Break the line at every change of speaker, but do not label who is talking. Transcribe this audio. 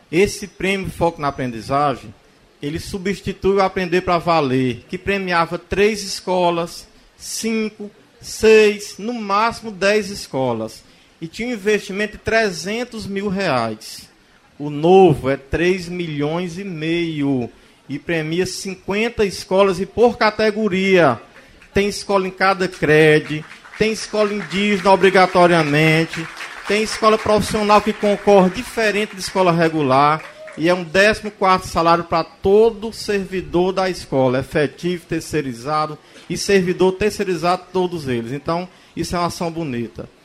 Esse prêmio Foco na Aprendizagem, ele substitui o Aprender para Valer, que premiava 3 escolas, 5, 6, no máximo 10 escolas. E tinha um investimento de R$300 mil. O novo é 3,5 milhões e premia 50 escolas e por categoria. Tem escola em cada CRED, tem escola indígena obrigatoriamente, tem escola profissional que concorre diferente de escola regular e é um 14º salário para todo servidor da escola, efetivo, terceirizado e servidor terceirizado, todos eles. Então, isso é uma ação bonita.